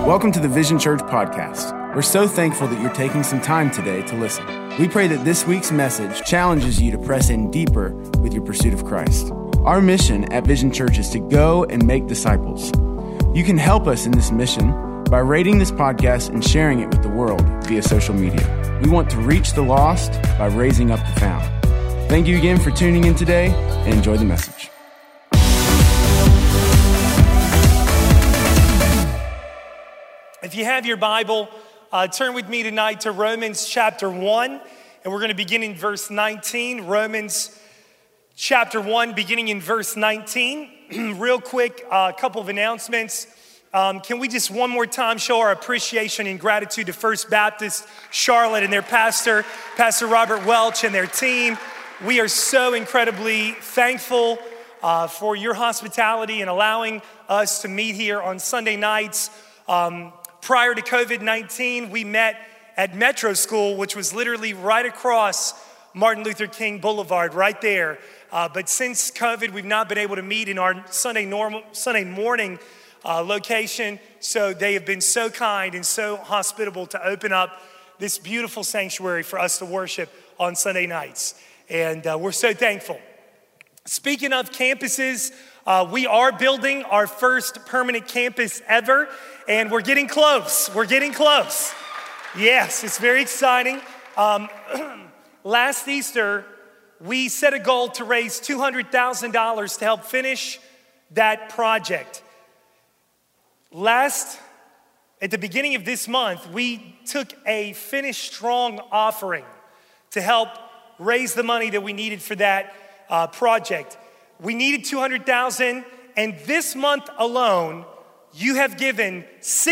Welcome to the Vision Church podcast. We're so thankful that you're taking some time today to listen. We pray that this week's message challenges you to press in deeper with your pursuit of Christ. Our mission at Vision Church is to go and make disciples. You can help us in this mission by rating this podcast and sharing it with the world via social media. We want to reach the lost by raising up the found. Thank you again for tuning in today and enjoy the message. If you have your Bible, turn with me tonight to Romans chapter 1, and we're going to begin in verse 19. Romans chapter 1, beginning in verse 19. Real quick, a couple of announcements. Can we just one more time show our appreciation and gratitude to First Baptist Charlotte and their pastor, Pastor Robert Welch, and their team. We are so incredibly thankful for your hospitality and allowing us to meet here on Sunday nights. Prior to COVID-19, we met at Metro School, which was literally right across Martin Luther King Boulevard, right there. But since COVID, we've not been able to meet in our Sunday morning location. So they have been so kind and so hospitable to open up this beautiful sanctuary for us to worship on Sunday nights. And we're so thankful. Speaking of campuses, we are building our first permanent campus ever, and we're getting close. We're getting close. Yes, it's very exciting. Last Easter, we set a goal to raise $200,000 to help finish that project. At the beginning of this month, we took a Finish Strong offering to help raise the money that we needed for that project. We needed $200,000, and this month alone, you have given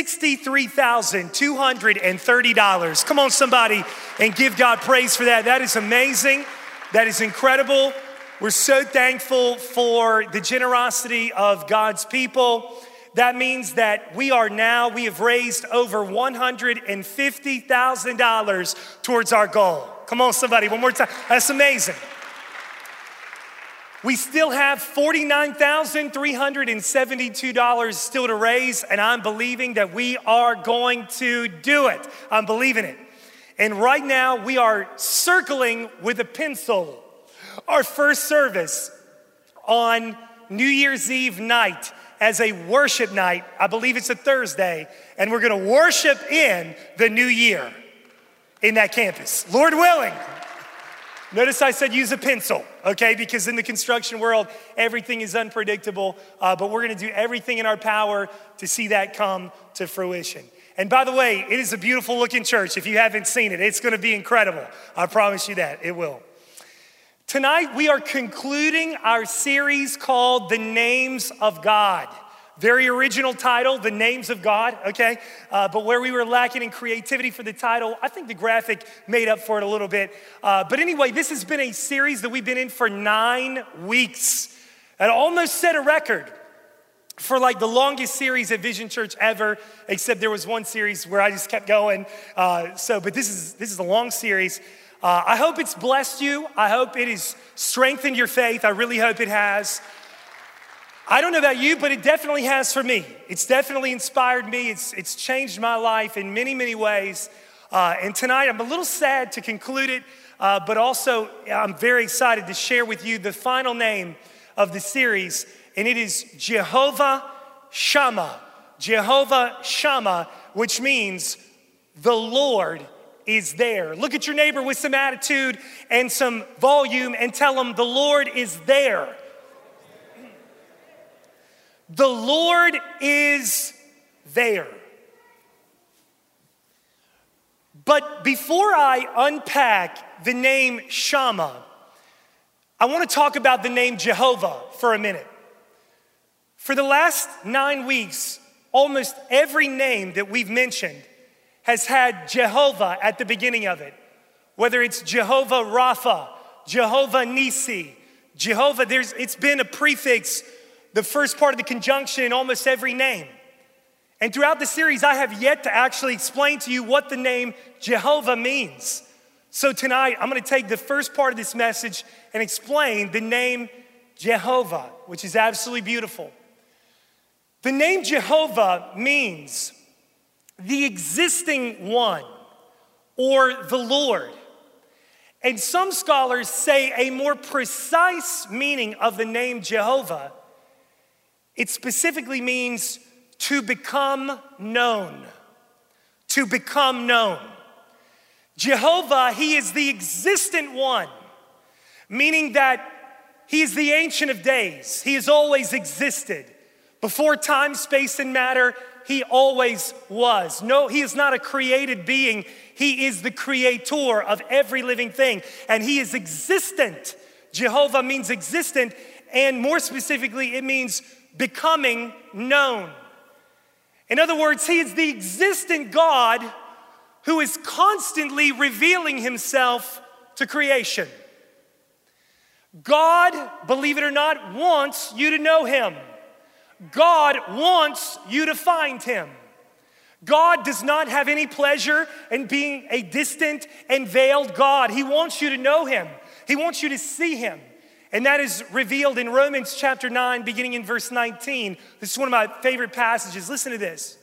$63,230. Come on, somebody, and give God praise for that. That is amazing. That is incredible. We're so thankful for the generosity of God's people. That means that we have raised over $150,000 towards our goal. Come on, somebody, one more time. That's amazing. We still have $49,372 still to raise, and I'm believing that we are going to do it. I'm believing it. And right now, we are circling with a pencil our first service on New Year's Eve night as a worship night. I believe it's a Thursday, and we're going to worship in the new year in that campus, Lord willing. Notice I said use a pencil, okay? Because in the construction world, everything is unpredictable, but we're gonna do everything in our power to see that come to fruition. And by the way, it is a beautiful looking church. If you haven't seen it, it's gonna be incredible. I promise you that, it will. Tonight, we are concluding our series called The Names of God. Very original title, The Names of God, okay? But where we were lacking in creativity for the title, I think the graphic made up for it a little bit. But anyway, this has been a series that we've been in for 9 weeks. It almost set a record for like the longest series at Vision Church ever, except there was one series where I just kept going. But this is a long series. I hope it's blessed you. I hope it has strengthened your faith. I really hope it has. I don't know about you, but it definitely has for me. It's definitely inspired me. It's changed my life in many, many ways. And tonight, I'm a little sad to conclude it, but also I'm very excited to share with you the final name of the series, and it is Jehovah Shammah. Jehovah Shammah, which means the Lord is there. Look at your neighbor with some attitude and some volume and tell them the Lord is there. The Lord is there. But before I unpack the name Shammah, I want to talk about the name Jehovah for a minute. For the last 9 weeks, almost every name that we've mentioned has had Jehovah at the beginning of it. Whether it's Jehovah Rapha, Jehovah Nisi, Jehovah, it's been a prefix, the first part of the conjunction in almost every name. And throughout the series, I have yet to actually explain to you what the name Jehovah means. So tonight, I'm gonna take the first part of this message and explain the name Jehovah, which is absolutely beautiful. The name Jehovah means the existing one, or the Lord. And some scholars say a more precise meaning of the name Jehovah, it specifically means to become known. To become known. Jehovah, he is the existent one, meaning that he is the Ancient of Days. He has always existed. Before time, space, and matter, he always was. No, he is not a created being. He is the creator of every living thing, and he is existent. Jehovah means existent, and more specifically, it means becoming known. In other words, he is the existent God who is constantly revealing himself to creation. God, believe it or not, wants you to know him. God wants you to find him. God does not have any pleasure in being a distant and veiled God. He wants you to know him. He wants you to see him. And that is revealed in Romans chapter 9, beginning in verse 19. This is one of my favorite passages. Listen to this.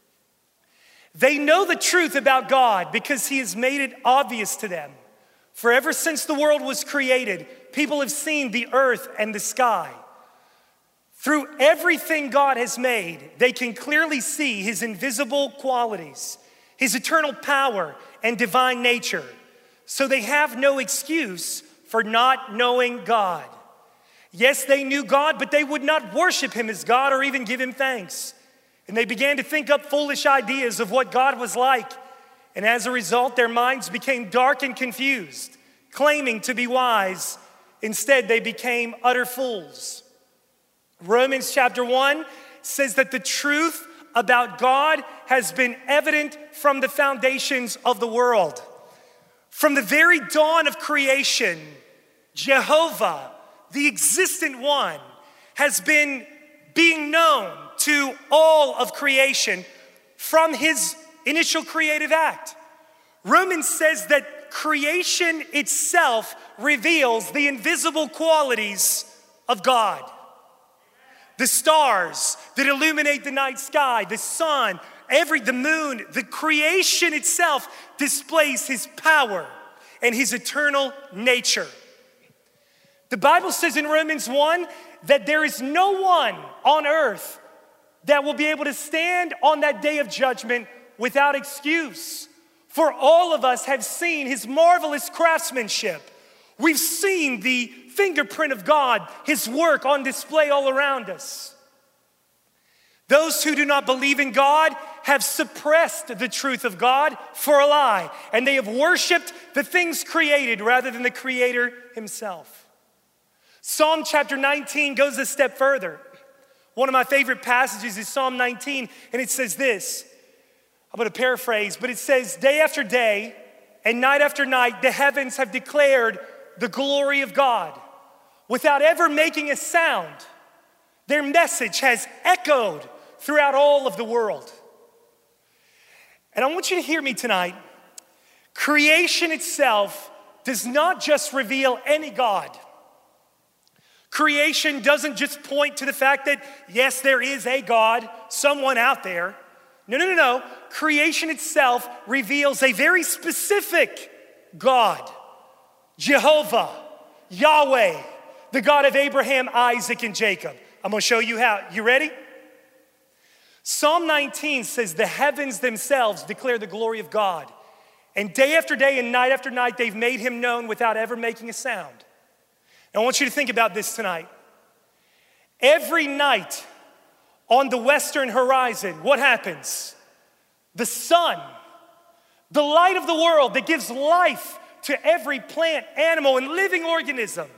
They know the truth about God because he has made it obvious to them. For ever since the world was created, people have seen the earth and the sky. Through everything God has made, they can clearly see his invisible qualities, his eternal power and divine nature. So they have no excuse for not knowing God. Yes, they knew God, but they would not worship him as God or even give him thanks. And they began to think up foolish ideas of what God was like. And as a result, their minds became dark and confused, claiming to be wise. Instead, they became utter fools. Romans chapter 1 says that the truth about God has been evident from the foundations of the world. From the very dawn of creation, Jehovah, the existent one, has been being known to all of creation from his initial creative act. Romans says that creation itself reveals the invisible qualities of God. The stars that illuminate the night sky, the sun, the moon, the creation itself displays his power and his eternal nature. The Bible says in Romans 1 that there is no one on earth that will be able to stand on that day of judgment without excuse. For all of us have seen his marvelous craftsmanship. We've seen the fingerprint of God, his work on display all around us. Those who do not believe in God have suppressed the truth of God for a lie, and they have worshiped the things created rather than the Creator himself. Psalm chapter 19 goes a step further. One of my favorite passages is Psalm 19, and it says this. I'm going to paraphrase, but it says, day after day and night after night, the heavens have declared the glory of God. Without ever making a sound, their message has echoed throughout all of the world. And I want you to hear me tonight. Creation itself does not just reveal any God. Creation doesn't just point to the fact that, yes, there is a God, someone out there. No. Creation itself reveals a very specific God. Jehovah, Yahweh, the God of Abraham, Isaac, and Jacob. I'm going to show you how. You ready? Psalm 19 says the heavens themselves declare the glory of God. And day after day and night after night, they've made him known without ever making a sound. And I want you to think about this tonight. Every night on the western horizon, what happens? The sun, the light of the world that gives life to every plant, animal, and living organism,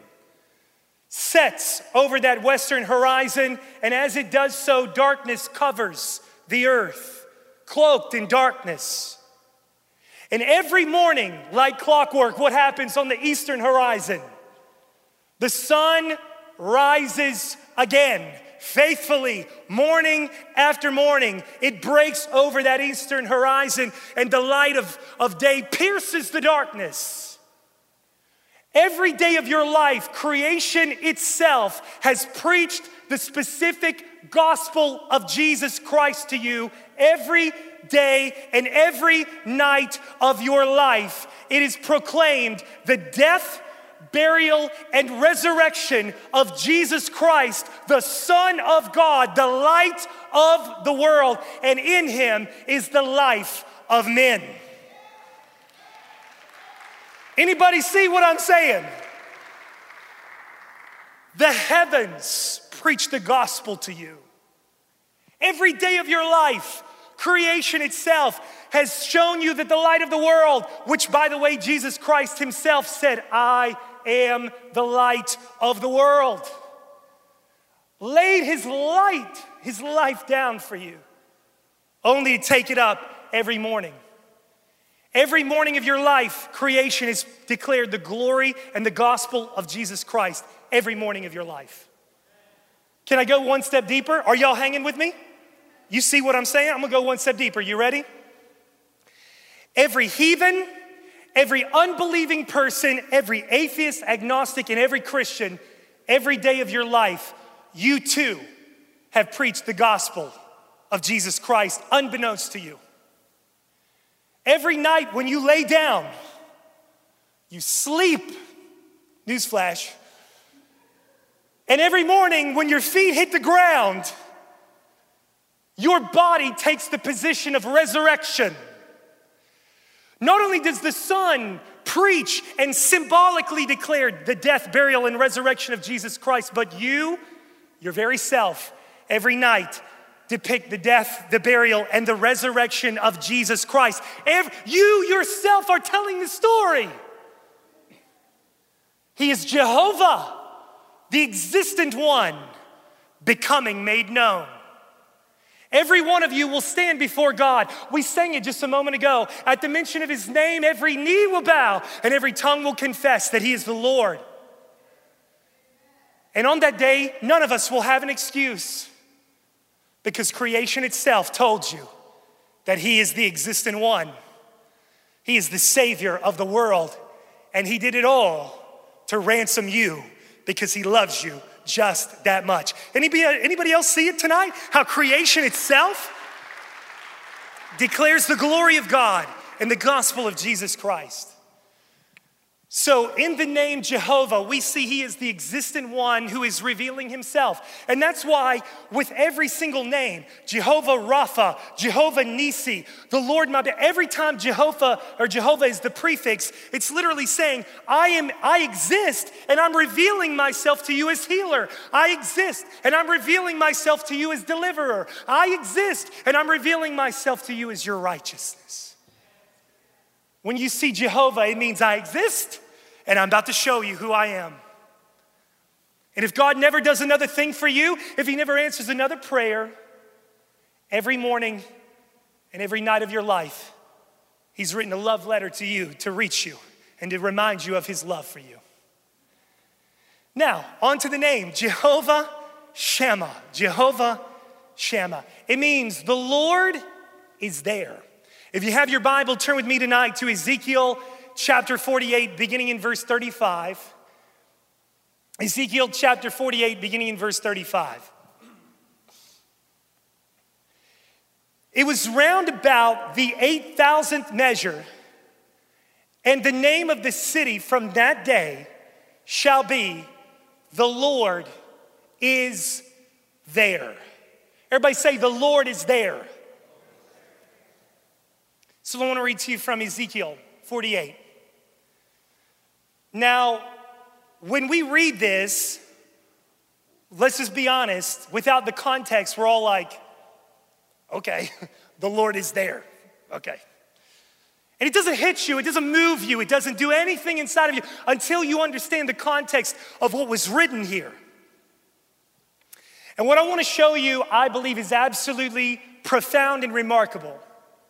sets over that western horizon, and as it does so, darkness covers the earth, cloaked in darkness. And every morning, like clockwork, what happens on the eastern horizon? The sun rises again, faithfully, morning after morning. It breaks over that eastern horizon, and the light of day pierces the darkness. Every day of your life, creation itself has preached the specific gospel of Jesus Christ to you every day and every night of your life. It is proclaimed the death, burial, and resurrection of Jesus Christ, the Son of God, the light of the world, and in him is the life of men. Anybody see what I'm saying? The heavens preach the gospel to you. Every day of your life, creation itself has shown you that the light of the world, which by the way, Jesus Christ himself said, I am the light of the world, laid his life down for you, only to take it up every morning. Every morning of your life, creation has declared the glory and the gospel of Jesus Christ. Every morning of your life. Can I go one step deeper? Are y'all hanging with me? You see what I'm saying? I'm gonna go one step deeper. You ready? Every heathen, every unbelieving person, every atheist, agnostic, and every Christian, every day of your life, you too have preached the gospel of Jesus Christ unbeknownst to you. Every night when you lay down, you sleep, newsflash, and every morning when your feet hit the ground, your body takes the position of resurrection. Not only does the Son preach and symbolically declare the death, burial, and resurrection of Jesus Christ, but you, your very self, every night depict the death, the burial, and the resurrection of Jesus Christ. You yourself are telling the story. He is Jehovah, the existent one, becoming made known. Every one of you will stand before God. We sang it just a moment ago. At the mention of his name, every knee will bow and every tongue will confess that he is the Lord. And on that day, none of us will have an excuse because creation itself told you that he is the existent one. He is the Savior of the world, and he did it all to ransom you because he loves you just that much. Anybody else see it tonight? How creation itself declares the glory of God and the gospel of Jesus Christ. So in the name Jehovah, we see he is the existent one who is revealing himself. And that's why with every single name, Jehovah Rapha, Jehovah Nisi, the Lord my, every time Jehovah is the prefix, it's literally saying, I exist and I'm revealing myself to you as healer. I exist and I'm revealing myself to you as deliverer. I exist and I'm revealing myself to you as your righteousness. When you see Jehovah, it means I exist and I'm about to show you who I am. And if God never does another thing for you, if he never answers another prayer, every morning and every night of your life, he's written a love letter to you to reach you and to remind you of his love for you. Now, on to the name, Jehovah Shammah. Jehovah Shammah. It means the Lord is there. If you have your Bible, turn with me tonight to Ezekiel chapter 48, beginning in verse 35. Ezekiel chapter 48, beginning in verse 35. It was round about the 8,000th measure, and the name of the city from that day shall be, the Lord is there. Everybody say, the Lord is there. So I want to read to you from Ezekiel 48. Now, when we read this, let's just be honest, without the context, we're all like, okay, the Lord is there, okay. And it doesn't hit you, it doesn't move you, it doesn't do anything inside of you until you understand the context of what was written here. And what I want to show you, I believe, is absolutely profound and remarkable.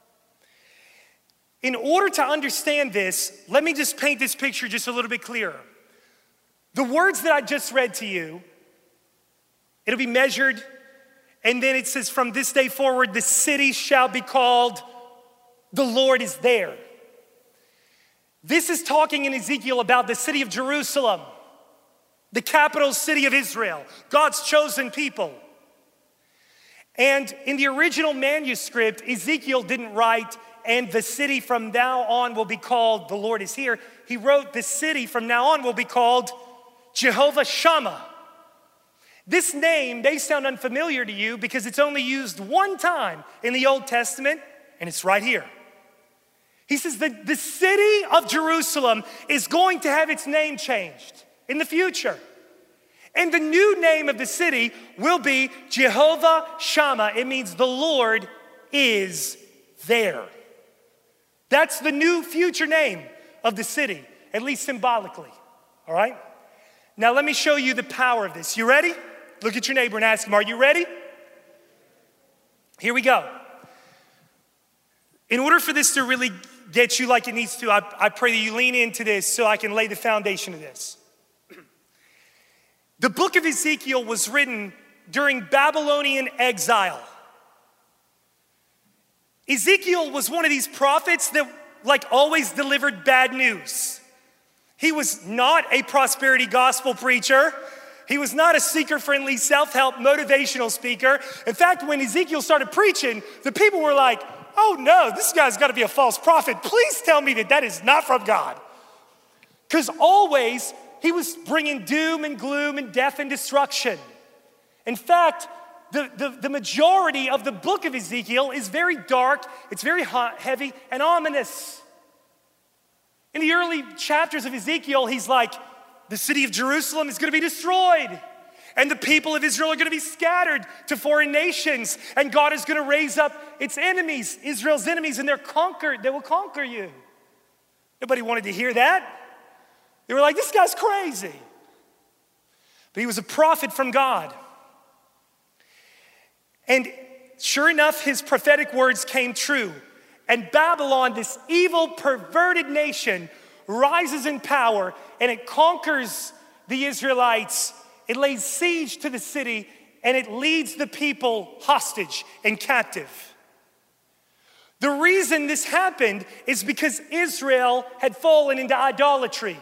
In order to understand this, let me just paint this picture just a little bit clearer. The words that I just read to you, it'll be measured, and then it says, from this day forward, the city shall be called, the Lord is there. This is talking in Ezekiel about the city of Jerusalem, the capital city of Israel, God's chosen people. And in the original manuscript, Ezekiel didn't write, and the city from now on will be called, the Lord is here. He wrote, the city from now on will be called Jehovah Shammah. This name may sound unfamiliar to you because it's only used one time in the Old Testament, and it's right here. He says that the city of Jerusalem is going to have its name changed in the future. And the new name of the city will be Jehovah Shammah. It means the Lord is there. That's the new future name of the city, at least symbolically, all right? Now let me show you the power of this. You ready? Look at your neighbor and ask him, are you ready? Here we go. In order for this to really get you like it needs to, I pray that you lean into this so I can lay the foundation of this. The book of Ezekiel was written during Babylonian exile. Ezekiel was one of these prophets that like always delivered bad news. He was not a prosperity gospel preacher. He was not a seeker-friendly, self-help, motivational speaker. In fact, when Ezekiel started preaching, the people were like, oh no, this guy's gotta be a false prophet. Please tell me that is not from God. Because always, he was bringing doom and gloom and death and destruction. In fact, the majority of the book of Ezekiel is very dark, it's very hot, heavy, and ominous. In the early chapters of Ezekiel, he's like, the city of Jerusalem is gonna be destroyed, and the people of Israel are gonna be scattered to foreign nations, and God is gonna raise up its enemies, Israel's enemies, and they will conquer you. Nobody wanted to hear that. They were like, this guy's crazy. But he was a prophet from God. And sure enough, his prophetic words came true. And Babylon, this evil, perverted nation, rises in power and it conquers the Israelites. It lays siege to the city and it leads the people hostage and captive. The reason this happened is because Israel had fallen into idolatry.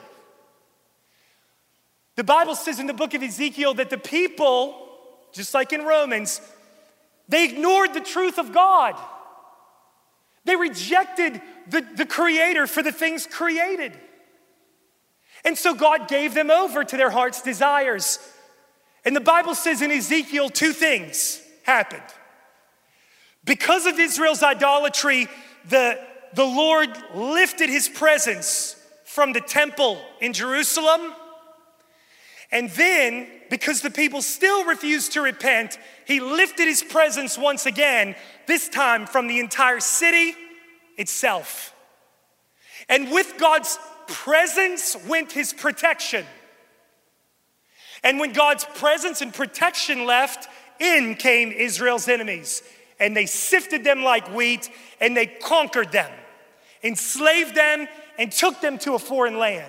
The Bible says in the book of Ezekiel that the people, just like in Romans, they ignored the truth of God. They rejected the Creator for the things created. And so God gave them over to their heart's desires. And the Bible says in Ezekiel, two things happened. Because of Israel's idolatry, the Lord lifted his presence from the temple in Jerusalem. And then, because the people still refused to repent, he lifted his presence once again, this time from the entire city itself. And with God's presence went his protection. And when God's presence and protection left, in came Israel's enemies. And they sifted them like wheat, and they conquered them, enslaved them, and took them to a foreign land.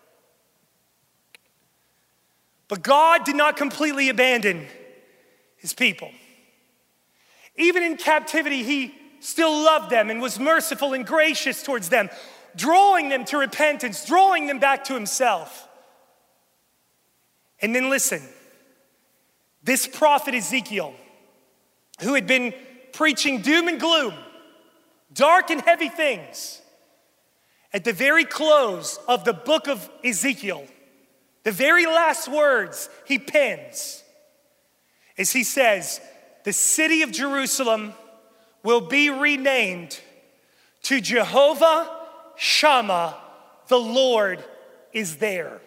But God did not completely abandon his people. Even in captivity, he still loved them and was merciful and gracious towards them, drawing them to repentance, drawing them back to himself. And then listen, this prophet Ezekiel, who had been preaching doom and gloom, dark and heavy things, at the very close of the book of Ezekiel, the very last words he pens is he says, the city of Jerusalem will be renamed to Jehovah Shammah, the Lord is there.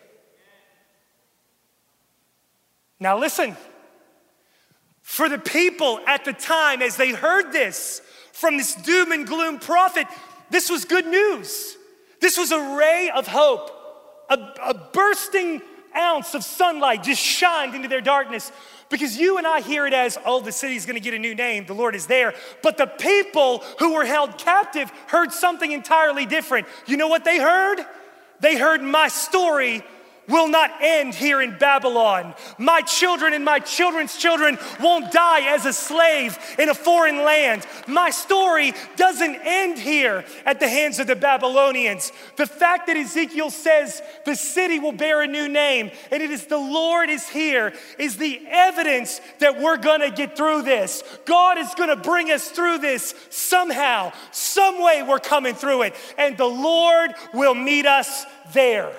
Now listen, for the people at the time as they heard this from this doom and gloom prophet, this was good news. This was a ray of hope. A bursting ounce of sunlight just shined into their darkness, because you and I hear it as, oh, the city's gonna get a new name, the Lord is there. But the people who were held captive heard something entirely different. You know what they heard? They heard my story will not end here in Babylon. My children and my children's children won't die as a slave in a foreign land. My story doesn't end here at the hands of the Babylonians. The fact that Ezekiel says the city will bear a new name and it is the Lord is here is the evidence that we're gonna get through this. God is gonna bring us through this somehow, some way we're coming through it, and the Lord will meet us there.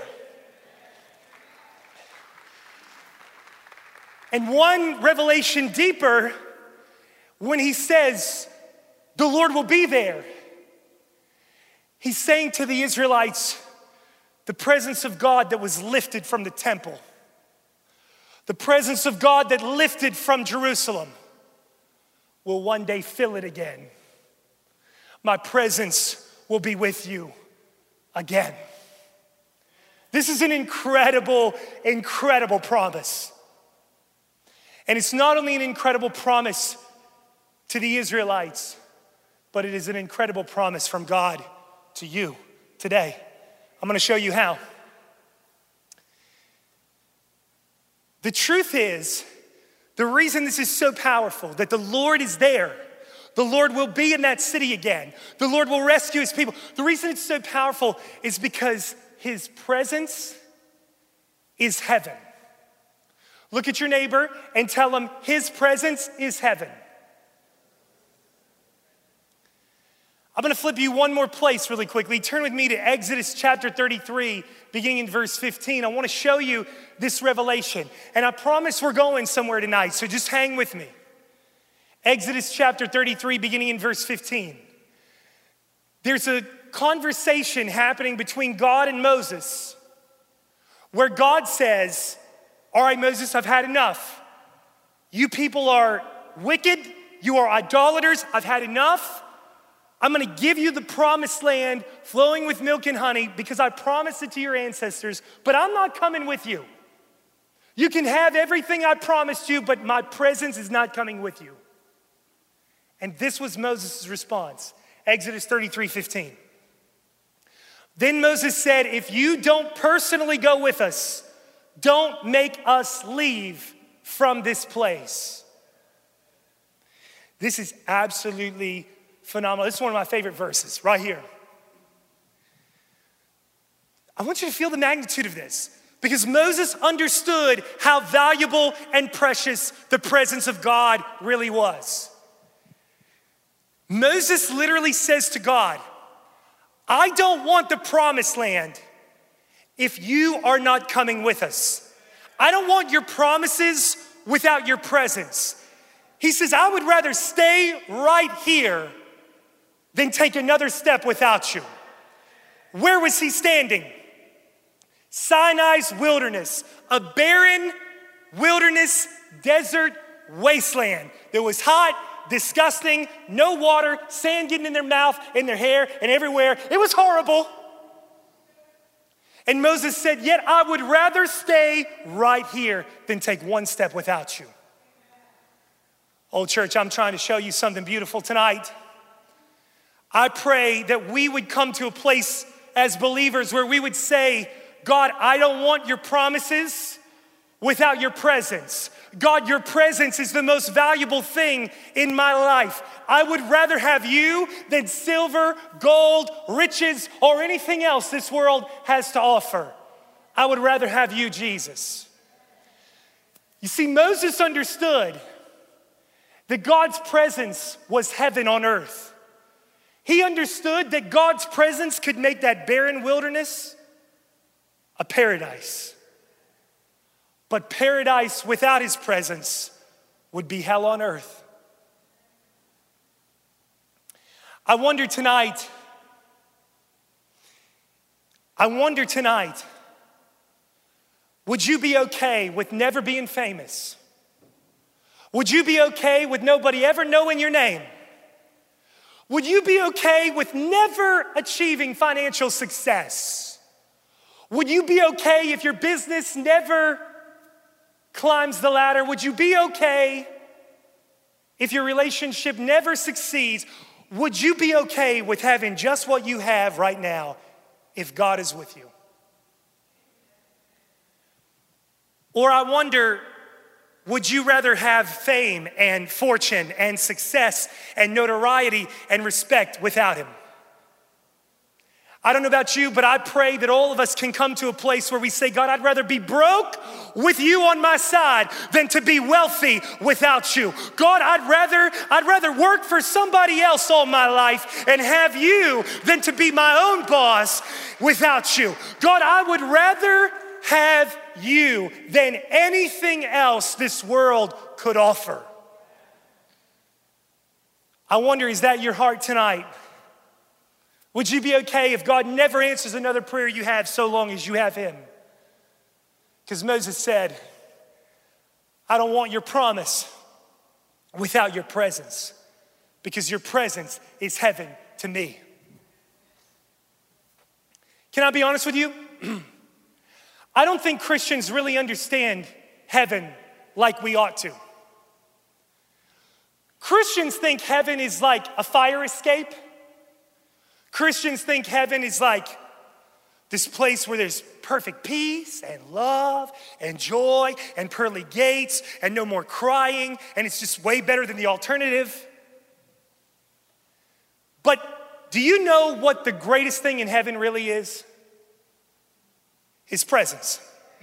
And one revelation deeper, when he says the Lord will be there, he's saying to the Israelites, the presence of God that was lifted from the temple, the presence of God that lifted from Jerusalem will one day fill it again. My presence will be with you again. This is an incredible, incredible promise. And it's not only an incredible promise to the Israelites, but it is an incredible promise from God to you today. I'm gonna show you how. The truth is, the reason this is so powerful, that the Lord is there, the Lord will be in that city again, the Lord will rescue his people. The reason it's so powerful is because his presence is heaven. Look at your neighbor and tell him his presence is heaven. I'm gonna flip you one more place really quickly. Turn with me to Exodus chapter 33, beginning in verse 15. I wanna show you this revelation. And I promise we're going somewhere tonight, so just hang with me. Exodus chapter 33, beginning in verse 15. There's a conversation happening between God and Moses, where God says, all right, Moses, I've had enough. You people are wicked. You are idolaters. I've had enough. I'm gonna give you the promised land flowing with milk and honey because I promised it to your ancestors, but I'm not coming with you. You can have everything I promised you, but my presence is not coming with you. And this was Moses' response, Exodus 33:15. Then Moses said, if you don't personally go with us, don't make us leave from this place. This is absolutely phenomenal. This is one of my favorite verses right here. I want you to feel the magnitude of this because Moses understood how valuable and precious the presence of God really was. Moses literally says to God, I don't want the promised land if you are not coming with us. I don't want your promises without your presence. He says, I would rather stay right here than take another step without you. Where was he standing? Sinai's wilderness, a barren wilderness, desert wasteland. That was hot, disgusting, no water, sand getting in their mouth, in their hair, and everywhere. It was horrible. And Moses said, yet I would rather stay right here than take one step without you. Oh, church, I'm trying to show you something beautiful tonight. I pray that we would come to a place as believers where we would say, God, I don't want your promises without your presence. God, your presence is the most valuable thing in my life. I would rather have you than silver, gold, riches, or anything else this world has to offer. I would rather have you, Jesus. You see, Moses understood that God's presence was heaven on earth. He understood that God's presence could make that barren wilderness a paradise. But paradise without his presence would be hell on earth. I wonder tonight, would you be okay with never being famous? Would you be okay with nobody ever knowing your name? Would you be okay with never achieving financial success? Would you be okay if your business never climbs the ladder? Would you be okay if your relationship never succeeds? Would you be okay with having just what you have right now if God is with you? Or I wonder, would you rather have fame and fortune and success and notoriety and respect without him? I don't know about you, but I pray that all of us can come to a place where we say, God, I'd rather be broke with you on my side than to be wealthy without you. God, I'd rather work for somebody else all my life and have you than to be my own boss without you. God, I would rather have you than anything else this world could offer. I wonder, is that your heart tonight? Would you be okay if God never answers another prayer you have so long as you have him? Because Moses said, I don't want your promise without your presence, because your presence is heaven to me. Can I be honest with you? I don't think Christians really understand heaven like we ought to. Christians think heaven is like a fire escape. Christians think heaven is like this place where there's perfect peace and love and joy and pearly gates and no more crying, and it's just way better than the alternative. But do you know what the greatest thing in heaven really is? His presence.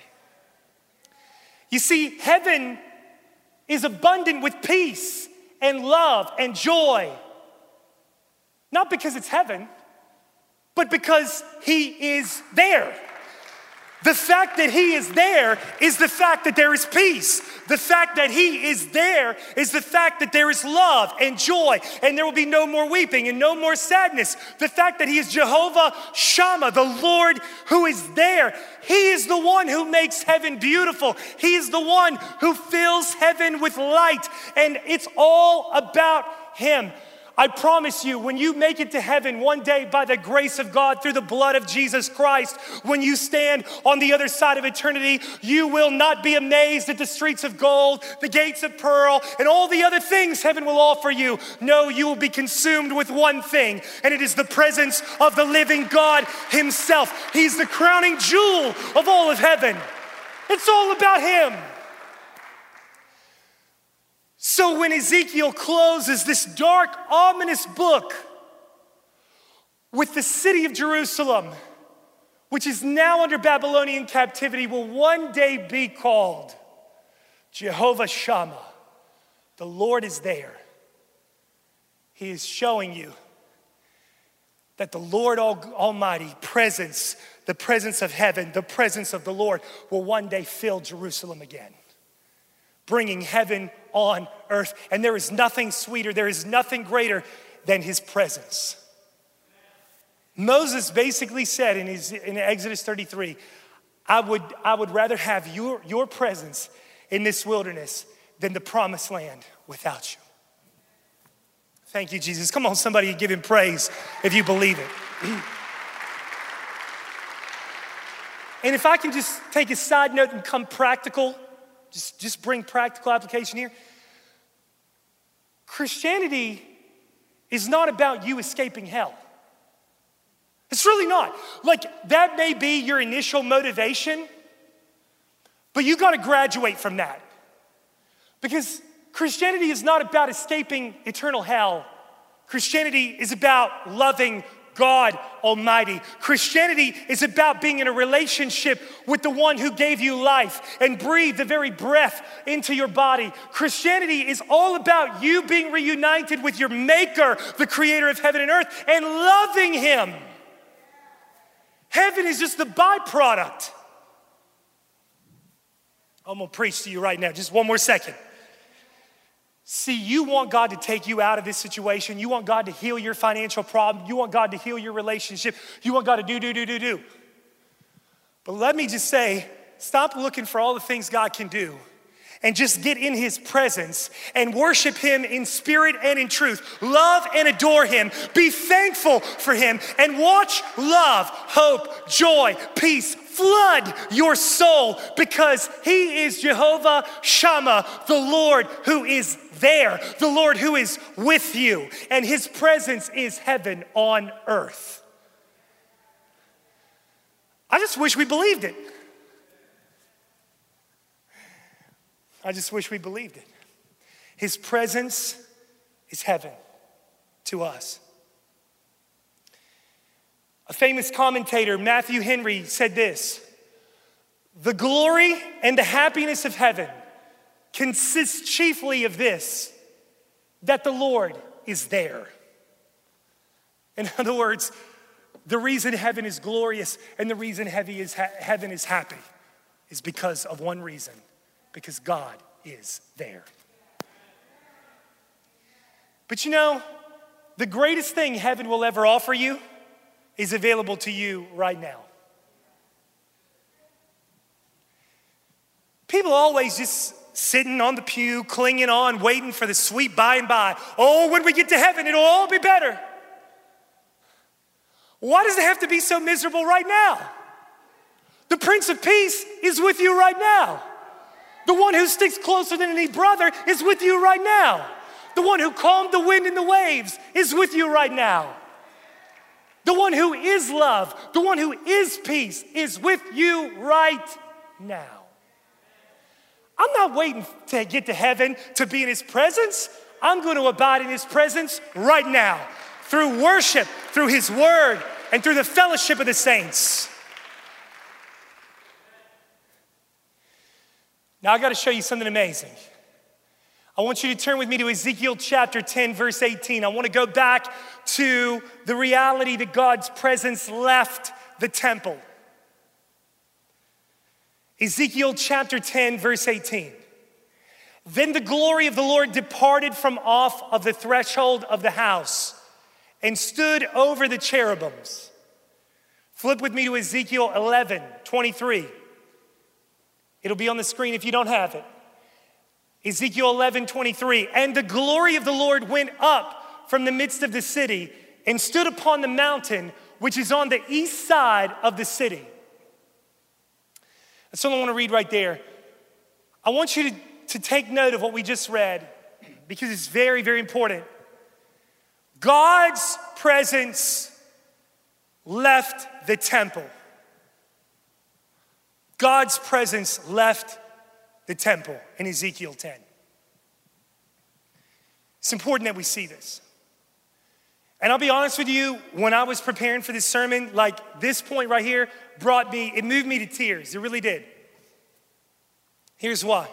You see, heaven is abundant with peace and love and joy. Not because it's heaven, but because he is there. The fact that he is there is the fact that there is peace. The fact that he is there is the fact that there is love and joy, and there will be no more weeping and no more sadness. The fact that he is Jehovah Shammah, the Lord who is there. He is the one who makes heaven beautiful. He is the one who fills heaven with light, and it's all about him. I promise you, when you make it to heaven one day by the grace of God through the blood of Jesus Christ, when you stand on the other side of eternity, you will not be amazed at the streets of gold, the gates of pearl, and all the other things heaven will offer you. No, you will be consumed with one thing, and it is the presence of the living God himself. He's the crowning jewel of all of heaven. It's all about him. So when Ezekiel closes this dark, ominous book with the city of Jerusalem, which is now under Babylonian captivity, will one day be called Jehovah Shammah. The Lord is there. He is showing you that the Lord Almighty presence, the presence of heaven, the presence of the Lord will one day fill Jerusalem again, bringing heaven on earth. And there is nothing sweeter, there is nothing greater than his presence. Moses basically said in Exodus 33, I would rather have your presence in this wilderness than the promised land without you. Thank you, Jesus. Come on, somebody give him praise if you believe it. And if I can just take a side note and come practical, just bring practical application here. Christianity is not about you escaping hell. It's really not. Like, that may be your initial motivation, but you got to graduate from that. Because Christianity is not about escaping eternal hell. Christianity is about loving God Almighty. Christianity is about being in a relationship with the one who gave you life and breathed the very breath into your body. Christianity is all about you being reunited with your Maker, the creator of heaven and earth, and loving him. Heaven is just the byproduct. I'm gonna preach to you right now, just one more second. See, you want God to take you out of this situation. You want God to heal your financial problem. You want God to heal your relationship. You want God to do. But let me just say, stop looking for all the things God can do and just get in his presence and worship him in spirit and in truth. Love and adore him. Be thankful for him and watch love, hope, joy, peace flood your soul, because he is Jehovah Shammah, the Lord who is there, the Lord who is with you, and his presence is heaven on earth. I just wish we believed it. I just wish we believed it. His presence is heaven to us. A famous commentator, Matthew Henry, said this: "The glory and the happiness of heaven consists chiefly of this, that the Lord is there." In other words, the reason heaven is glorious and the reason heaven is happy is because of one reason: because God is there. But you know, the greatest thing heaven will ever offer you is available to you right now. People always just sitting on the pew, clinging on, waiting for the sweet by and by. Oh, when we get to heaven, it'll all be better. Why does it have to be so miserable right now? The Prince of Peace is with you right now. The one who sticks closer than any brother is with you right now. The one who calmed the wind and the waves is with you right now. The one who is love, the one who is peace is with you right now. I'm not waiting to get to heaven to be in his presence. I'm going to abide in his presence right now through worship, through his word, and through the fellowship of the saints. Now I got to show you something amazing. I want you to turn with me to Ezekiel chapter 10, verse 18. I want to go back to the reality that God's presence left the temple. Ezekiel chapter 10, verse 18. Then the glory of the Lord departed from off of the threshold of the house and stood over the cherubims. Flip with me to Ezekiel 11, 23. It'll be on the screen if you don't have it. Ezekiel 11, 23. And the glory of the Lord went up from the midst of the city and stood upon the mountain which is on the east side of the city. That's all I want to read right there. I want you to take note of what we just read because it's very, very important. God's presence left the temple. God's presence left the temple in Ezekiel 10. It's important that we see this. And I'll be honest with you, when I was preparing for this sermon, like this point right here it moved me to tears. It really did. Here's why.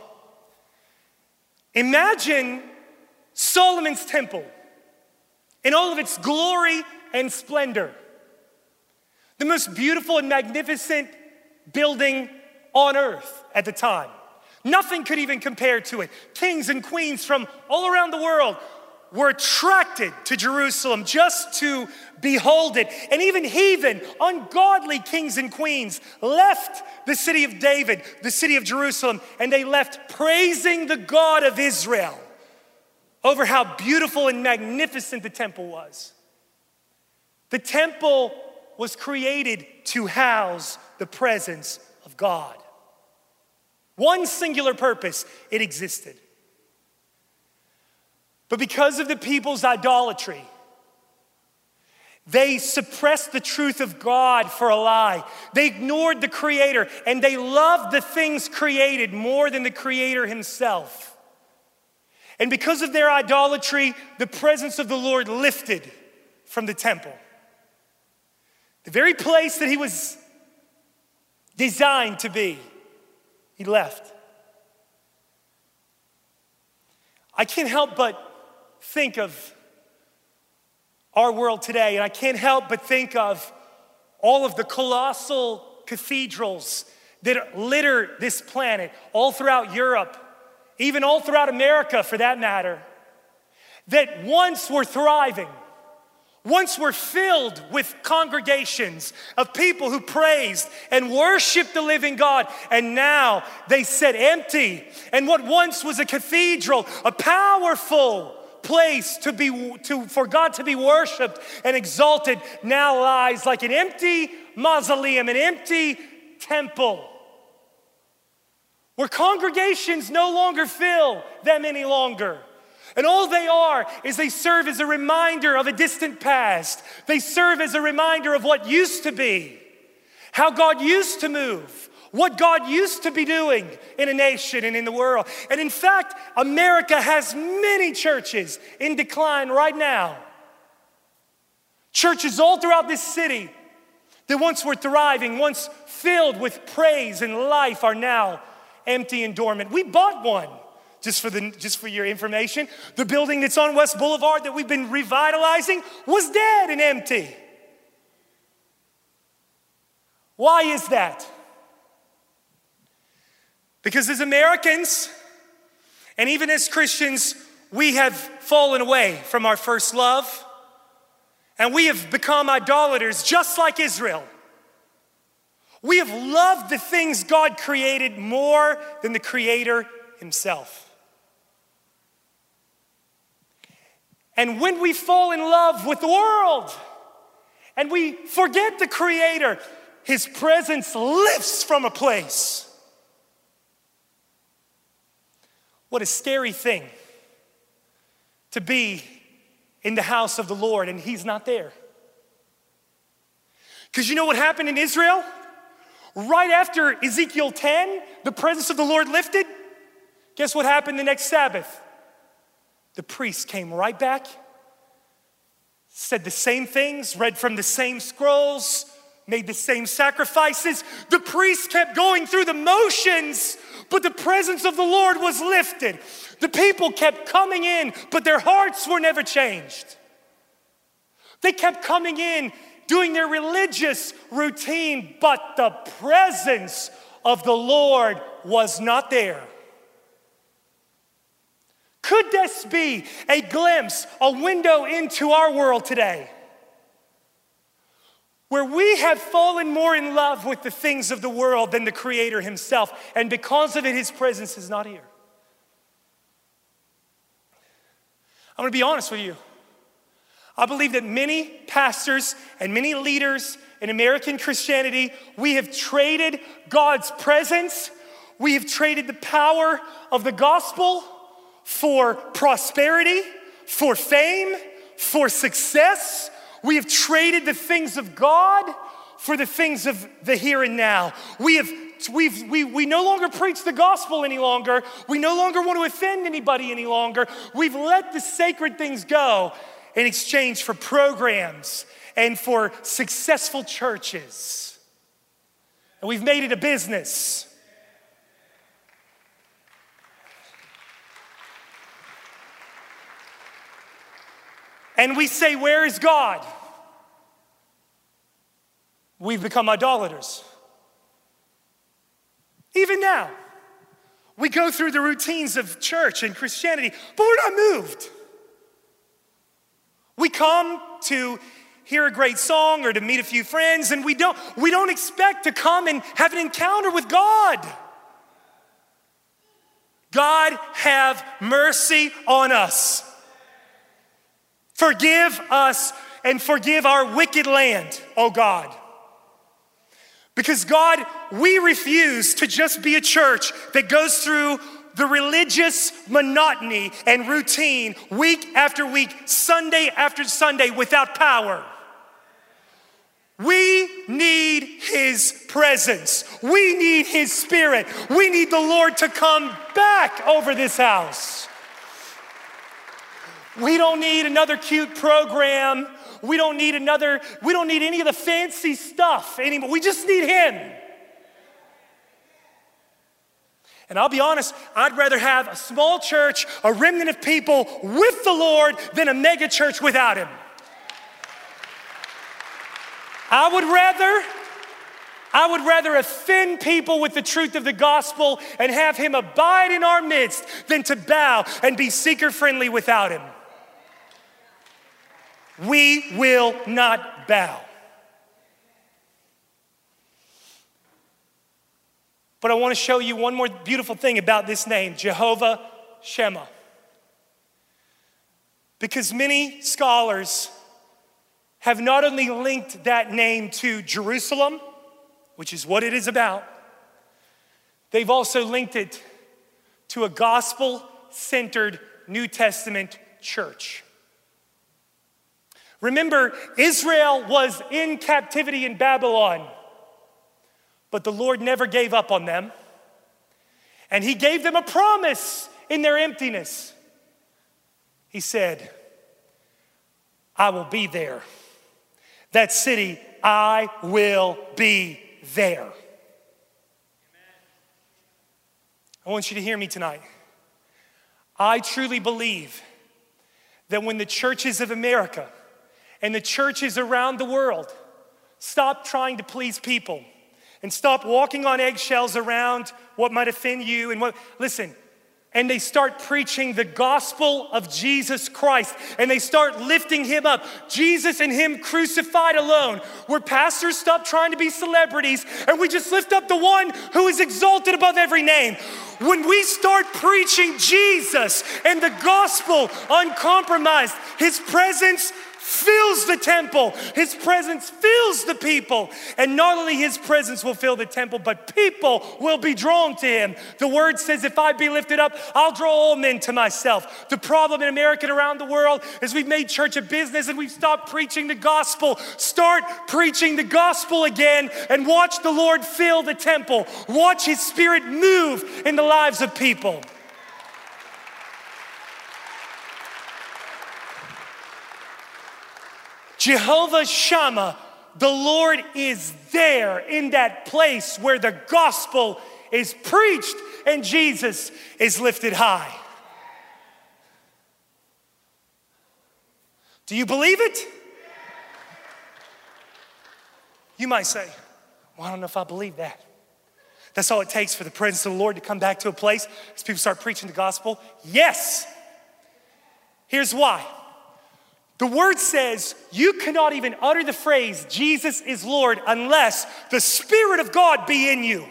Imagine Solomon's temple in all of its glory and splendor. The most beautiful and magnificent building on earth at the time. Nothing could even compare to it. Kings and queens from all around the world were attracted to Jerusalem just to behold it. And even heathen, ungodly kings and queens left the city of David, the city of Jerusalem, and they left praising the God of Israel over how beautiful and magnificent the temple was. The temple was created to house the presence of God. One singular purpose, it existed. But because of the people's idolatry, they suppressed the truth of God for a lie. They ignored the Creator, and they loved the things created more than the Creator himself. And because of their idolatry, the presence of the Lord lifted from the temple. The very place that he was designed to be, he left. I can't help but think of our world today, and I can't help but think of all of the colossal cathedrals that litter this planet, all throughout Europe, even all throughout America for that matter, that once were thriving, once were filled with congregations of people who praised and worshiped the living God, and now they sit empty. And what once was a cathedral, a powerful place for God to be worshiped and exalted, now lies like an empty mausoleum, an empty temple, where congregations no longer fill them any longer. And all they are is they serve as a reminder of a distant past. They serve as a reminder of what used to be, how God used to move, what God used to be doing in a nation and in the world. And in fact, America has many churches in decline right now. Churches all throughout this city that once were thriving, once filled with praise and life, are now empty and dormant. We bought one, just for your information. The building that's on West Boulevard that we've been revitalizing was dead and empty. Why is that? Because as Americans, and even as Christians, we have fallen away from our first love, and we have become idolaters just like Israel. We have loved the things God created more than the Creator himself. And when we fall in love with the world and we forget the Creator, his presence lifts from a place. What a scary thing to be in the house of the Lord and he's not there. Because you know what happened in Israel? Right after Ezekiel 10, the presence of the Lord lifted. Guess what happened the next Sabbath? The priest came right back, said the same things, read from the same scrolls, made the same sacrifices. The priest kept going through the motions, but the presence of the Lord was lifted. The people kept coming in, but their hearts were never changed. They kept coming in, doing their religious routine, but the presence of the Lord was not there. Could this be a glimpse, a window into our world today? Where we have fallen more in love with the things of the world than the Creator himself, and because of it, his presence is not here. I'm gonna be honest with you. I believe that many pastors and many leaders in American Christianity, we have traded God's presence, we have traded the power of the gospel for prosperity, for fame, for success. We have traded the things of God for the things of the here and now. We no longer preach the gospel any longer. We no longer want to offend anybody any longer. We've let the sacred things go in exchange for programs and for successful churches. And we've made it a business. And we say, where is God? We've become idolaters. Even now, we go through the routines of church and Christianity, but we're not moved. We come to hear a great song or to meet a few friends, and we don't expect to come and have an encounter with God. God, have mercy on us. Forgive us and forgive our wicked land, oh God. Because God, we refuse to just be a church that goes through the religious monotony and routine week after week, Sunday after Sunday without power. We need his presence. We need his spirit. We need the Lord to come back over this house. We don't need another cute program. We don't need any of the fancy stuff anymore. We just need him. And I'll be honest, I'd rather have a small church, a remnant of people with the Lord than a mega church without him. I would rather offend people with the truth of the gospel and have him abide in our midst than to bow and be seeker-friendly without him. We will not bow. But I want to show you one more beautiful thing about this name, Jehovah Shammah. Because many scholars have not only linked that name to Jerusalem, which is what it is about, they've also linked it to a gospel-centered New Testament church. Remember, Israel was in captivity in Babylon. But the Lord never gave up on them. And he gave them a promise in their emptiness. He said, I will be there. That city, I will be there. I want you to hear me tonight. I truly believe that when the churches of America and the churches around the world stop trying to please people and stop walking on eggshells around what might offend you and they start preaching the gospel of Jesus Christ and they start lifting him up, Jesus and him crucified alone, where pastors stop trying to be celebrities and we just lift up the one who is exalted above every name. When we start preaching Jesus and the gospel uncompromised, his presence fills the temple. His presence fills the people. And not only his presence will fill the temple, but people will be drawn to him. The word says, if I be lifted up, I'll draw all men to myself. The problem in America and around the world is we've made church a business and we've stopped preaching the gospel. Start preaching the gospel again and watch the Lord fill the temple. Watch his spirit move in the lives of people. Jehovah Shammah, the Lord is there in that place where the gospel is preached and Jesus is lifted high. Do you believe it? You might say, well, I don't know if I believe that. That's all it takes for the presence of the Lord to come back to a place as people start preaching the gospel. Yes. Here's why. The word says you cannot even utter the phrase, Jesus is Lord, unless the Spirit of God be in you.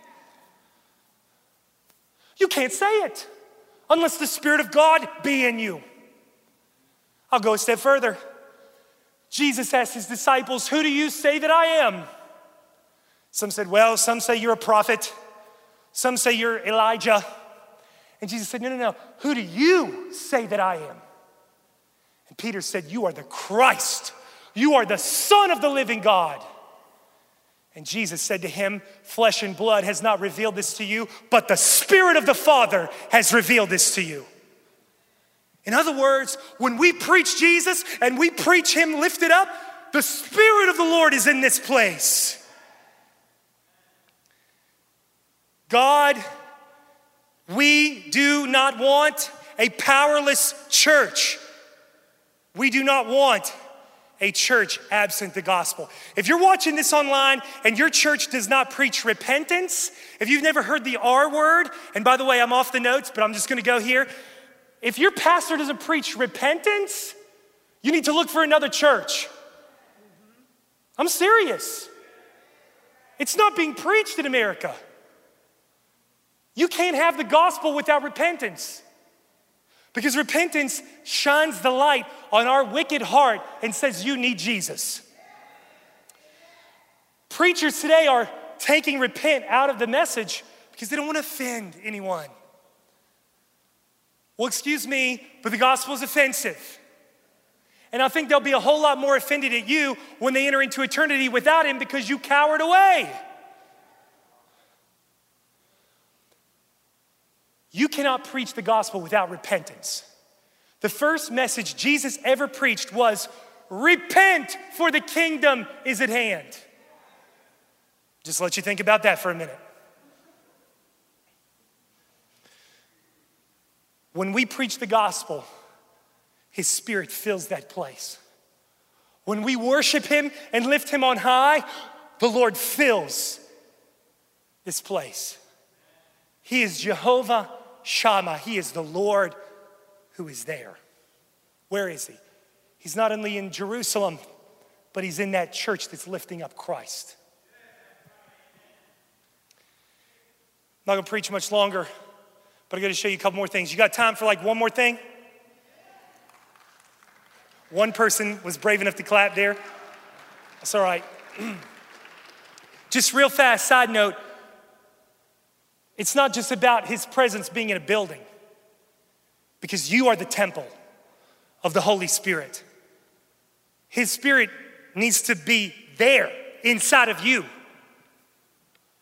You can't say it unless the Spirit of God be in you. I'll go a step further. Jesus asked his disciples, who do you say that I am? Some said, well, some say you're a prophet. Some say you're Elijah. And Jesus said, no. Who do you say that I am? And Peter said, you are the Christ. You are the Son of the living God. And Jesus said to him, flesh and blood has not revealed this to you, but the Spirit of the Father has revealed this to you. In other words, when we preach Jesus and we preach him lifted up, the Spirit of the Lord is in this place. God, we do not want a powerless church. We do not want a church absent the gospel. If you're watching this online and your church does not preach repentance, if you've never heard the R word, and by the way, I'm off the notes, but I'm just gonna go here. If your pastor doesn't preach repentance, you need to look for another church. I'm serious. It's not being preached in America. You can't have the gospel without repentance. Because repentance shines the light on our wicked heart and says you need Jesus. Preachers today are taking repent out of the message because they don't want to offend anyone. Well, excuse me, but the gospel is offensive. And I think they'll be a whole lot more offended at you when they enter into eternity without him because you cowered away. You cannot preach the gospel without repentance. The first message Jesus ever preached was, repent, for the kingdom is at hand. Just let you think about that for a minute. When we preach the gospel, his Spirit fills that place. When we worship him and lift him on high, the Lord fills this place. He is Jehovah Shammah. He is the Lord who is there. Where is he? He's not only in Jerusalem, but he's in that church that's lifting up Christ. I'm not going to preach much longer, but I'm going to show you a couple more things. You got time for like one more thing? One person was brave enough to clap there. That's all right. Just real fast, side note. It's not just about his presence being in a building, because you are the temple of the Holy Spirit. His Spirit needs to be there inside of you.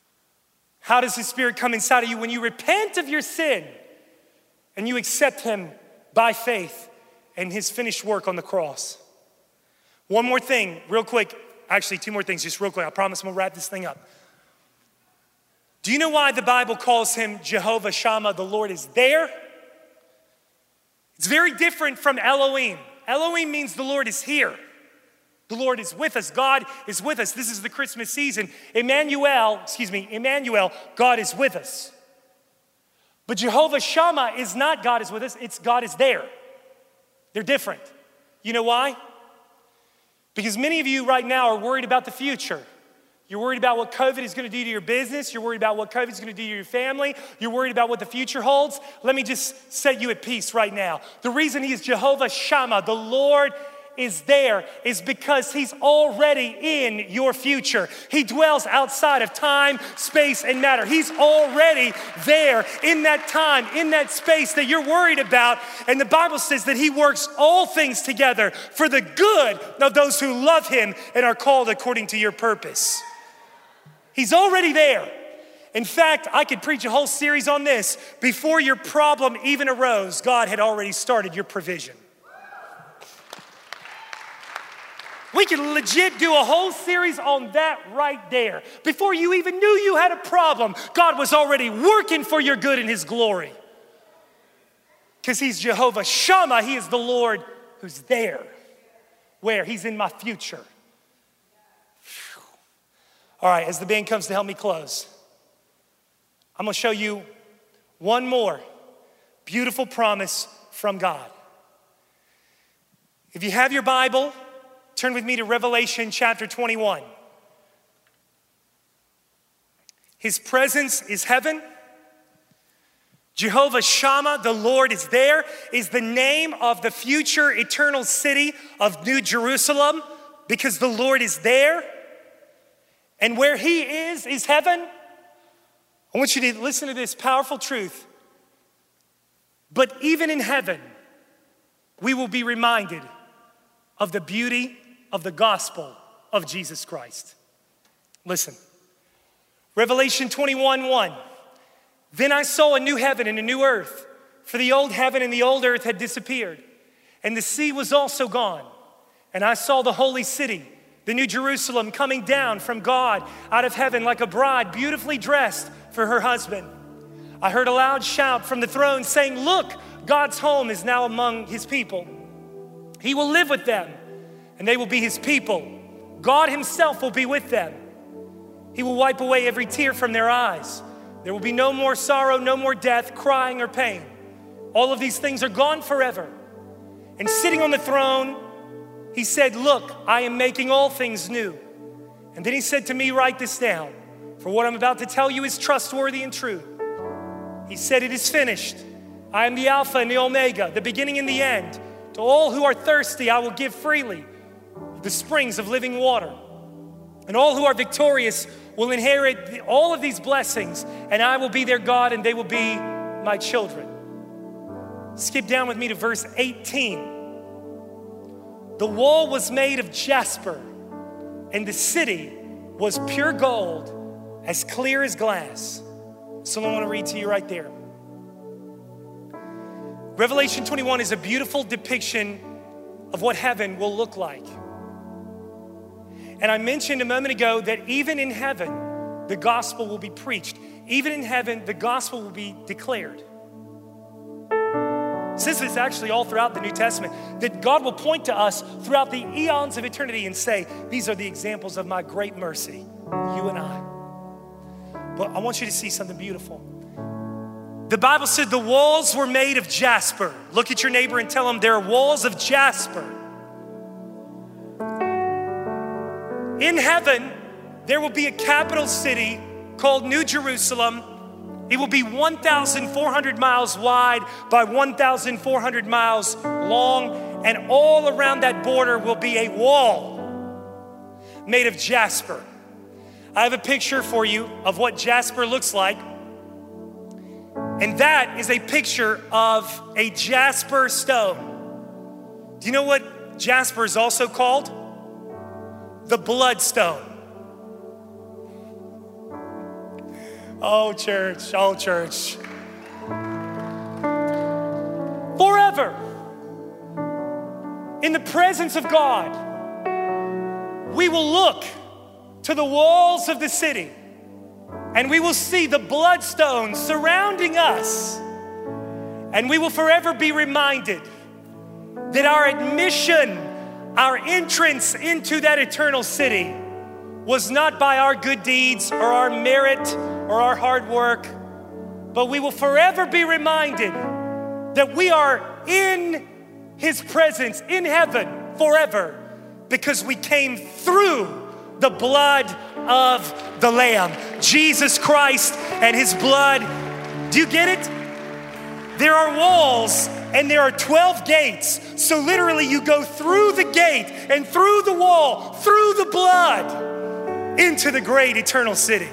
How does his Spirit come inside of you? When you repent of your sin and you accept him by faith and his finished work on the cross. One more thing, real quick. Actually, two more things, just real quick. I promise I'm gonna wrap this thing up. Do you know why the Bible calls him Jehovah Shammah? The Lord is there. It's very different from Elohim. Elohim means the Lord is here. The Lord is with us. God is with us. This is the Christmas season. Emmanuel, God is with us. But Jehovah Shammah is not God is with us, it's God is there. They're different. You know why? Because many of you right now are worried about the future. You're worried about what COVID is going to do to your business. You're worried about what COVID is going to do to your family. You're worried about what the future holds. Let me just set you at peace right now. The reason he is Jehovah Shammah, the Lord is there, is because he's already in your future. He dwells outside of time, space, and matter. He's already there in that time, in that space that you're worried about. And the Bible says that he works all things together for the good of those who love him and are called according to your purpose. He's already there. In fact, I could preach a whole series on this. Before your problem even arose, God had already started your provision. We could legit do a whole series on that right there. Before you even knew you had a problem, God was already working for your good and his glory. Because he's Jehovah Shammah, he is the Lord who's there. Where? He's in my future. Whew. All right, as the band comes to help me close, I'm gonna show you one more beautiful promise from God. If you have your Bible, turn with me to Revelation chapter 21. His presence is heaven. Jehovah Shammah, the Lord is there, is the name of the future eternal city of New Jerusalem, because the Lord is there. And where he is heaven. I want you to listen to this powerful truth. But even in heaven, we will be reminded of the beauty of the gospel of Jesus Christ. Listen, Revelation 21:1. Then I saw a new heaven and a new earth, for the old heaven and the old earth had disappeared, and the sea was also gone. And I saw the holy city, the New Jerusalem, coming down from God out of heaven like a bride beautifully dressed for her husband. I heard a loud shout from the throne saying, "Look, God's home is now among his people. He will live with them, and they will be his people. God himself will be with them. He will wipe away every tear from their eyes. There will be no more sorrow, no more death, crying, or pain. All of these things are gone forever." And sitting on the throne, he said, "Look, I am making all things new." And then he said to me, "Write this down, for what I'm about to tell you is trustworthy and true." He said, "It is finished. I am the Alpha and the Omega, the beginning and the end. To all who are thirsty, I will give freely the springs of living water. And all who are victorious will inherit all of these blessings, and I will be their God, and they will be my children." Skip down with me to verse 18. The wall was made of jasper, and the city was pure gold, as clear as glass. So I want to read to you right there. Revelation 21 is a beautiful depiction of what heaven will look like. And I mentioned a moment ago that even in heaven, the gospel will be preached. Even in heaven, the gospel will be declared. It says this actually all throughout the New Testament, that God will point to us throughout the eons of eternity and say, "These are the examples of my great mercy, you and I." But I want you to see something beautiful. The Bible said the walls were made of jasper. Look at your neighbor and tell them there are walls of jasper. In heaven, there will be a capital city called New Jerusalem. It will be 1,400 miles wide by 1,400 miles long, and all around that border will be a wall made of jasper. I have a picture for you of what jasper looks like, and that is a picture of a jasper stone. Do you know what jasper is also called? The bloodstone. Oh, church, oh, church. Forever, in the presence of God, we will look to the walls of the city and we will see the bloodstones surrounding us, and we will forever be reminded that our admission, our entrance into that eternal city was not by our good deeds or our merit or our hard work, but we will forever be reminded that we are in His presence in heaven forever because we came through the blood of the Lamb, Jesus Christ and His blood. Do you get it? There are walls and there are 12 gates. So literally you go through the gate and through the wall, through the blood, into the great eternal city.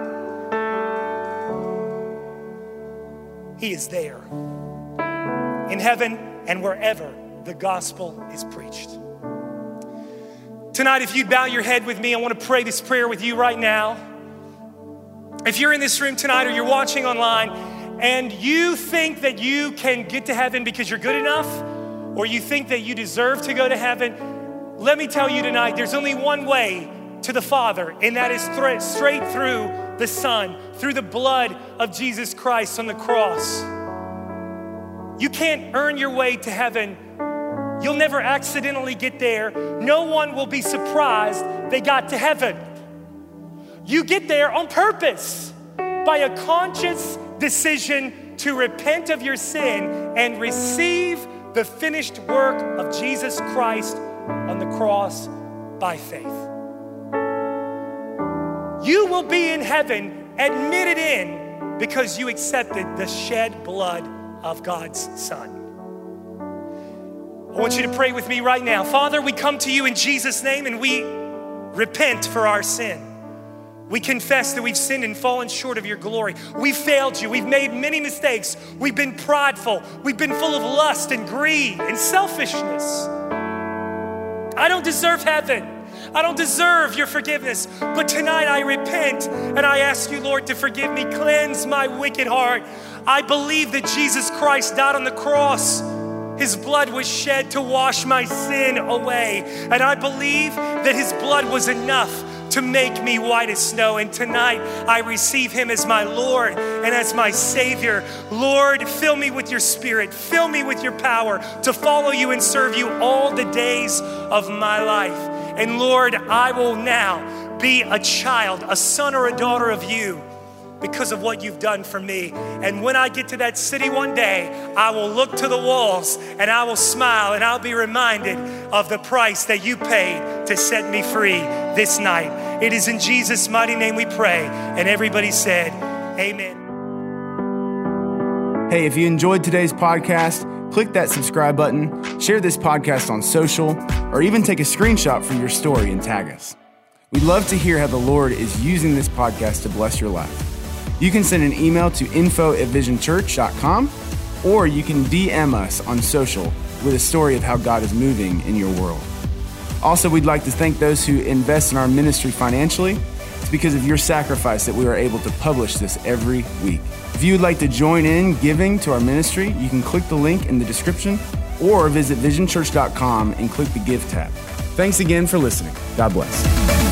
He is there in heaven and wherever the gospel is preached. Tonight, if you'd bow your head with me, I want to pray this prayer with you right now. If you're in this room tonight or you're watching online and you think that you can get to heaven because you're good enough, or you think that you deserve to go to heaven, let me tell you tonight, there's only one way to the Father, and that is straight through the Son, through the blood of Jesus Christ on the cross. You can't earn your way to heaven. You'll never accidentally get there. No one will be surprised they got to heaven. You get there on purpose by a conscious decision to repent of your sin and receive the finished work of Jesus Christ on the cross by faith. You will be in heaven, admitted in, because you accepted the shed blood of God's Son. I want you to pray with me right now. Father, we come to you in Jesus' name and we repent for our sin. We confess that we've sinned and fallen short of your glory. We've failed you. We've made many mistakes. We've been prideful. We've been full of lust and greed and selfishness. I don't deserve heaven. I don't deserve your forgiveness. But tonight I repent and I ask you, Lord, to forgive me. Cleanse my wicked heart. I believe that Jesus Christ died on the cross. His blood was shed to wash my sin away. And I believe that his blood was enough to make me white as snow. And tonight I receive him as my Lord and as my Savior. Lord, fill me with your Spirit. Fill me with your power to follow you and serve you all the days of my life. And Lord, I will now be a child, a son or a daughter of you, because of what you've done for me. And when I get to that city one day, I will look to the walls and I will smile and I'll be reminded of the price that you paid to set me free this night. It is in Jesus' mighty name we pray. And everybody said, amen. Hey, if you enjoyed today's podcast, click that subscribe button, share this podcast on social, or even take a screenshot for your story and tag us. We'd love to hear how the Lord is using this podcast to bless your life. You can send an email to info@visionchurch.com, or you can DM us on social with a story of how God is moving in your world. Also, we'd like to thank those who invest in our ministry financially. It's because of your sacrifice that we are able to publish this every week. If you would like to join in giving to our ministry, you can click the link in the description or visit visionchurch.com and click the Give tab. Thanks again for listening. God bless.